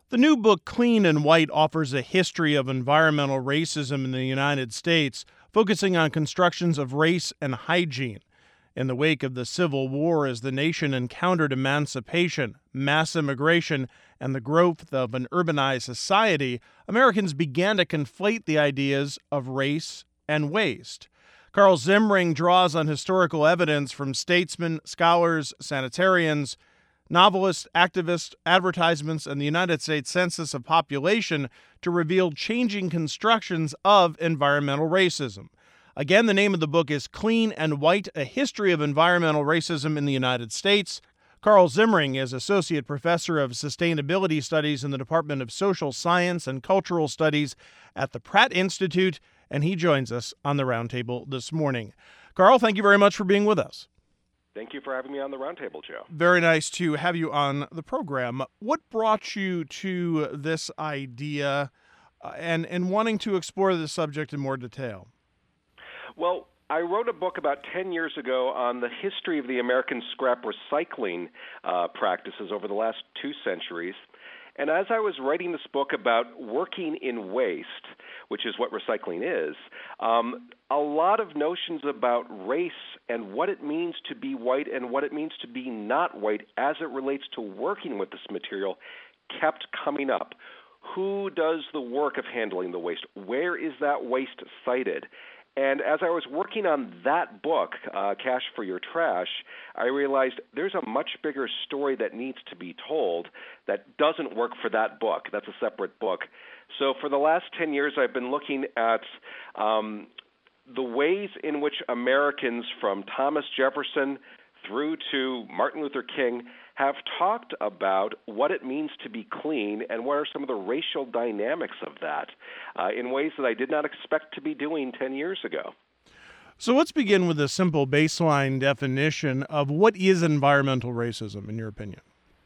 The new book, Clean and White, offers a history of environmental racism in the United States, focusing on constructions of race and hygiene. In the wake of the Civil War, as the nation encountered emancipation, mass immigration, and the growth of an urbanized society, Americans began to conflate the ideas of race and waste. Carl Zimring draws on historical evidence from statesmen, scholars, sanitarians, novelists, activists, advertisements, and the United States Census of Population to reveal changing constructions of environmental racism. Again, the name of the book is Clean and White, A History of Environmental Racism in the United States. Carl Zimring is Associate Professor of Sustainability Studies in the Department of Social Science and Cultural Studies at the Pratt Institute, and he joins us on the Roundtable this morning. Carl, thank you very much for being with us. Thank you for having me on the Roundtable, Joe. Very nice to have you on the program. What brought you to this idea and wanting to explore this subject in more detail? Well, I wrote a book about 10 years ago on the history of the American scrap recycling practices over the last 2 centuries. And as I was writing this book about working in waste, which is what recycling is, a lot of notions about race and what it means to be white and what it means to be not white as it relates to working with this material kept coming up. Who does the work of handling the waste? Where is that waste sited? And as I was working on that book, Cash for Your Trash, I realized there's a much bigger story that needs to be told that doesn't work for that book. That's a separate book. So for the last 10 years, I've been looking at the ways in which Americans from Thomas Jefferson through to Martin Luther King have talked about what it means to be clean and what are some of the racial dynamics of that in ways that I did not expect to be doing 10 years ago. So let's begin with a simple baseline definition of what is environmental racism, in your opinion.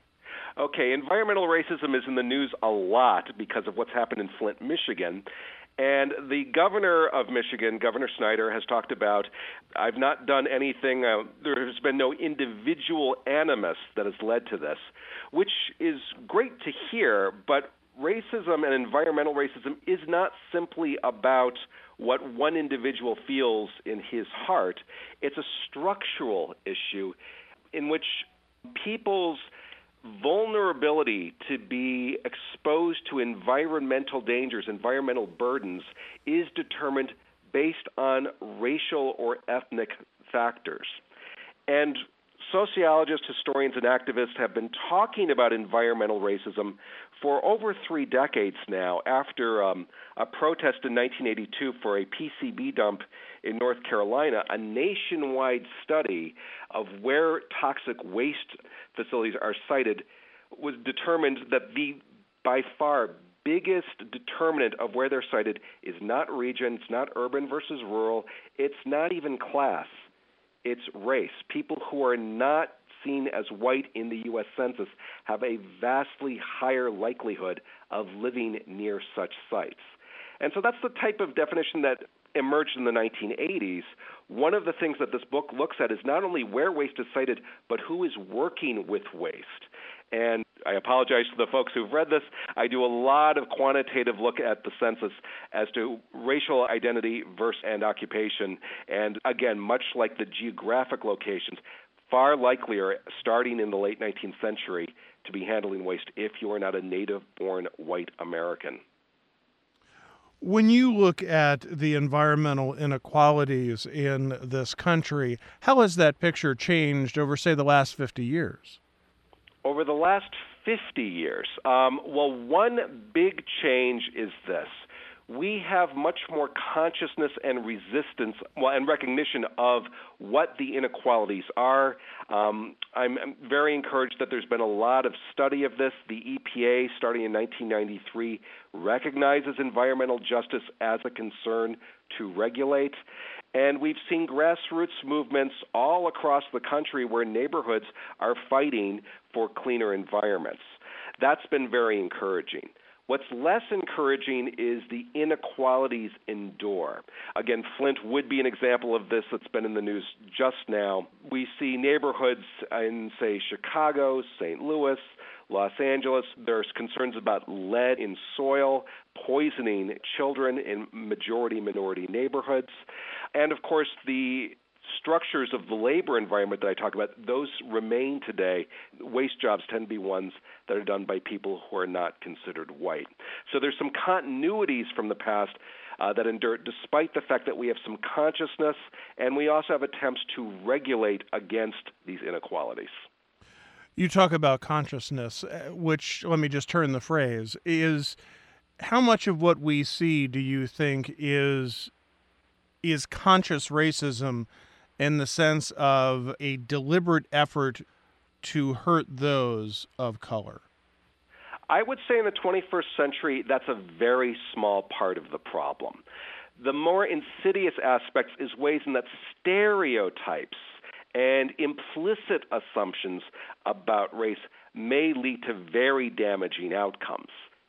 Okay, environmental racism is in the news a lot because of what's happened in Flint, Michigan. And the governor of Michigan, Governor Snyder, has talked about, I've not done anything, there has been no individual animus that has led to this, which is great to hear, but racism and environmental racism is not simply about what one individual feels in his heart. It's a structural issue in which people's vulnerability to be exposed to environmental dangers, environmental burdens, is determined based on racial or ethnic factors. And sociologists, historians, and activists have been talking about environmental racism for over 3 decades now after a protest in 1982 for a PCB dump in North Carolina. A nationwide study of where toxic waste facilities are sited was determined that the by far biggest determinant of where they're sited is not region, it's not urban versus rural, it's not even class, it's race. People who are not seen as white in the U.S. Census have a vastly higher likelihood of living near such sites. And so that's the type of definition that emerged in the 1980s. One of the things that this book looks at is not only where waste is sited, but who is working with waste. And I apologize to the folks who've read this. I do a lot of quantitative look at the census as to racial identity versus and occupation. And again, much like the geographic locations, far likelier starting in the late 19th century to be handling waste if you are not a native-born white American. When you look at the environmental inequalities in this country, how has that picture changed over, say, the last 50 years? Over the last 50 years, well, one big change is this. We have much more consciousness and resistance, and recognition of what the inequalities are. I'm very encouraged that there's been a lot of study of this. The EPA, starting in 1993, recognizes environmental justice as a concern to regulate. And we've seen grassroots movements all across the country where neighborhoods are fighting for cleaner environments. That's been very encouraging. What's less encouraging is the inequalities endure. Again, Flint would be an example of this that's been in the news just now. We see neighborhoods in, say, Chicago, St. Louis, Los Angeles, there's concerns about lead in soil, poisoning children in majority minority neighborhoods. And of course, the structures of the labor environment that I talk about, those remain today. Waste jobs tend to be ones that are done by people who are not considered white. So there's some continuities from the past that endure, despite the fact that we have some consciousness, and we also have attempts to regulate against these inequalities. You talk about consciousness, which, let me just turn the phrase, is how much of what we see do you think is conscious racism in the sense of a deliberate effort to hurt those of color? I would say in the 21st century, that's a very small part of the problem. The more insidious aspects is ways in that stereotypes and implicit assumptions about race may lead to very damaging outcomes.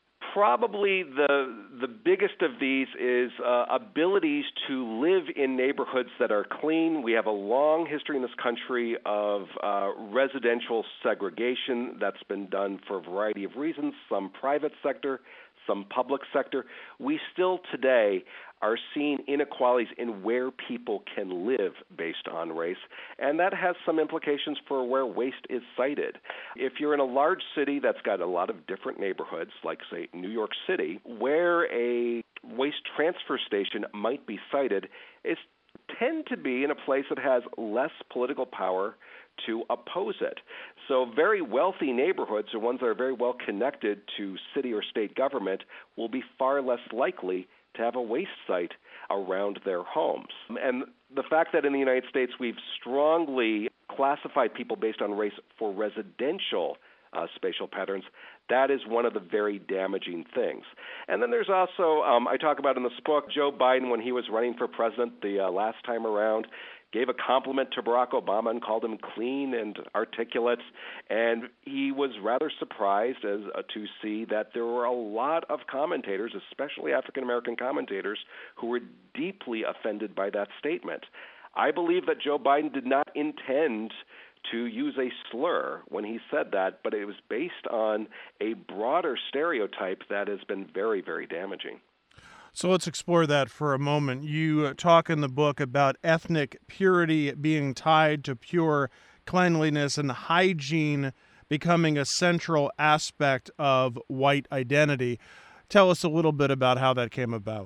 Probably the biggest of these is abilities to live in neighborhoods that are clean. We have a long history in this country of residential segregation that's been done for a variety of reasons, some private sector, some public sector. We still today are seeing inequalities in where people can live based on race, and that has some implications for where waste is sited. If you're in a large city that's got a lot of different neighborhoods, like, say, New York City, where a waste transfer station might be sited, it tend to be in a place that has less political power to oppose it. So very wealthy neighborhoods, or ones that are very well connected to city or state government, will be far less likely to have a waste site around their homes. And the fact that in the United States we've strongly classified people based on race for residential spatial patterns, that is one of the very damaging things. And then there's also, I talk about in this book, Joe Biden, when he was running for president the last time around, gave a compliment to Barack Obama and called him clean and articulate. And he was rather surprised to see that there were a lot of commentators, especially African-American commentators, who were deeply offended by that statement. I believe that Joe Biden did not intend to use a slur when he said that, but it was based on a broader stereotype that has been very, very damaging. So let's explore that for a moment. You talk in the book about ethnic purity being tied to pure cleanliness and hygiene becoming a central aspect of white identity. Tell us a little bit about how that came about.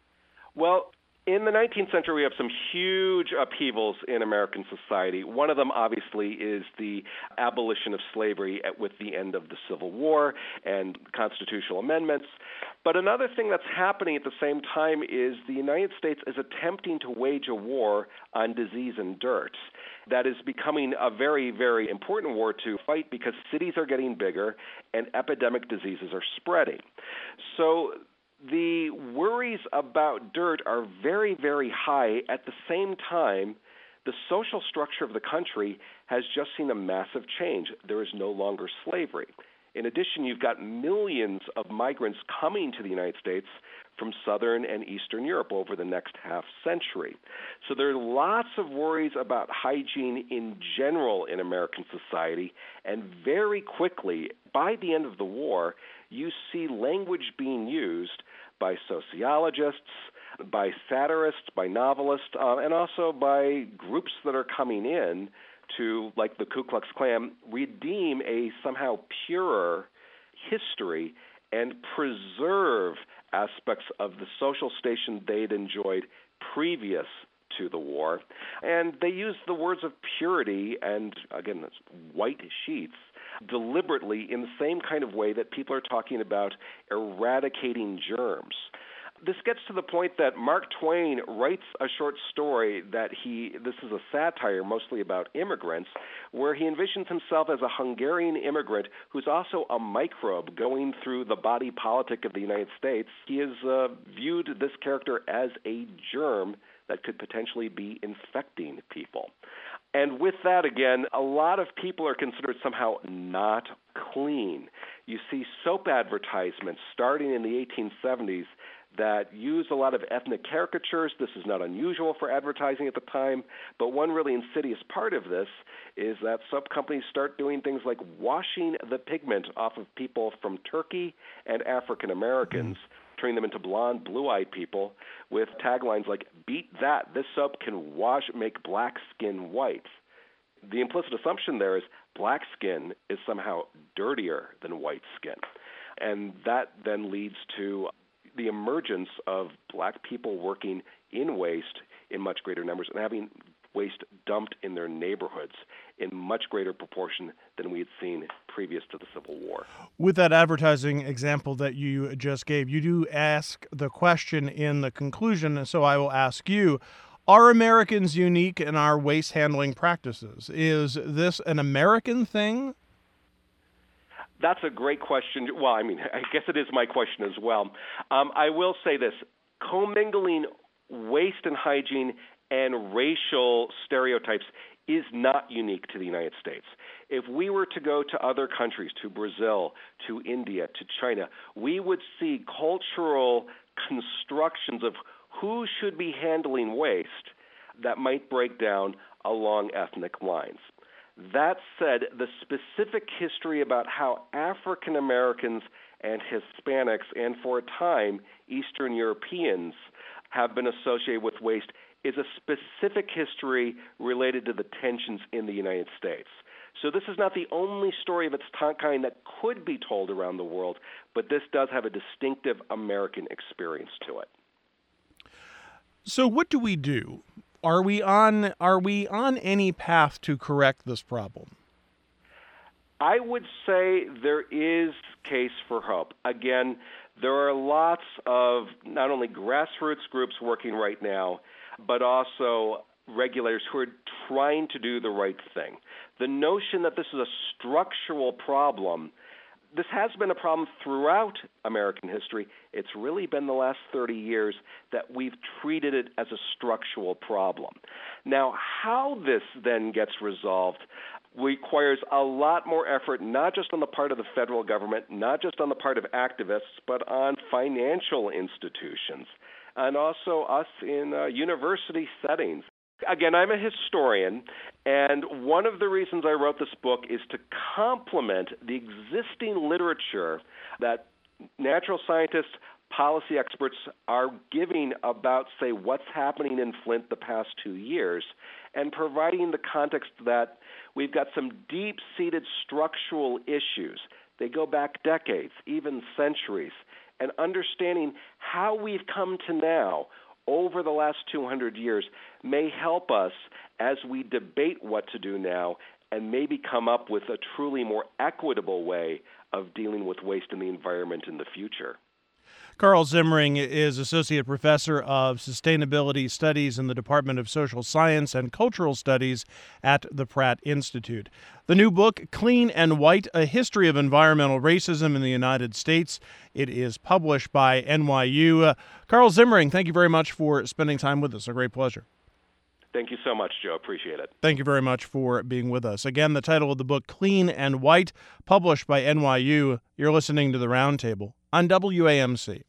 Well, in the 19th century, we have some huge upheavals in American society. One of them, obviously, is the abolition of slavery with the end of the Civil War and constitutional amendments. But another thing that's happening at the same time is the United States is attempting to wage a war on disease and dirt. That is becoming a very, very important war to fight because cities are getting bigger and epidemic diseases are spreading. So the worries about dirt are very, very high. At the same time, the social structure of the country has just seen a massive change. There is no longer slavery. In addition, you've got millions of migrants coming to the United States from Southern and Eastern Europe over the next half century. So there are lots of worries about hygiene in general in American society, and very quickly, by the end of the war, you see language being used by sociologists, by satirists, by novelists, and also by groups that are coming in to, like the Ku Klux Klan, redeem a somehow purer history and preserve aspects of the social station they'd enjoyed previous to the war. And they use the words of purity and, again, white sheets deliberately in the same kind of way that people are talking about eradicating germs. This gets to the point that Mark Twain writes a short story that this is a satire mostly about immigrants, where he envisions himself as a Hungarian immigrant who's also a microbe going through the body politic of the United States. He has viewed this character as a germ that could potentially be infecting people. And with that, again, a lot of people are considered somehow not clean. You see soap advertisements starting in the 1870s that use a lot of ethnic caricatures. This is not unusual for advertising at the time, but one really insidious part of this is that soap companies start doing things like washing the pigment off of people from Turkey and African Americans, turning them into blonde, blue-eyed people with taglines like, "Beat that, this soap can make black skin white." The implicit assumption there is black skin is somehow dirtier than white skin. And that then leads to the emergence of black people working in waste in much greater numbers and having waste dumped in their neighborhoods in much greater proportion than we had seen previous to the Civil War. With that advertising example that you just gave, you do ask the question in the conclusion, and so I will ask you, are Americans unique in our waste handling practices? Is this an American thing? That's a great question. Well, I mean, I guess it is my question as well. I will say this. Commingling waste and hygiene and racial stereotypes is not unique to the United States. If we were to go to other countries, to Brazil, to India, to China, we would see cultural constructions of who should be handling waste that might break down along ethnic lines. That said, the specific history about how African Americans and Hispanics, and for a time Eastern Europeans, have been associated with waste is a specific history related to the tensions in the United States. So this is not the only story of its kind that could be told around the world, but this does have a distinctive American experience to it. So what do we do? Are we on any path to correct this problem? I would say there is case for hope. Again, there are lots of not only grassroots groups working right now, but also regulators who are trying to do the right thing. The notion that this is a structural problem, this has been a problem throughout American history. It's really been the last 30 years that we've treated it as a structural problem. Now, how this then gets resolved requires a lot more effort, not just on the part of the federal government, not just on the part of activists, but on financial institutions, and also us in university settings. Again, I'm a historian, and one of the reasons I wrote this book is to complement the existing literature that natural scientists, policy experts are giving about, say, what's happening in Flint the past 2 years, and providing the context that we've got some deep-seated structural issues. They go back decades, even centuries, and understanding how we've come to now over the last 200 years may help us as we debate what to do now and maybe come up with a truly more equitable way of dealing with waste in the environment in the future. Carl Zimring is Associate Professor of Sustainability Studies in the Department of Social Science and Cultural Studies at the Pratt Institute. The new book, Clean and White, A History of Environmental Racism in the United States, it is published by NYU. Carl Zimring, thank you very much for spending time with us. A great pleasure. Thank you so much, Joe. Appreciate it. Thank you very much for being with us. Again, the title of the book, Clean and White, published by NYU. You're listening to The Roundtable on WAMC.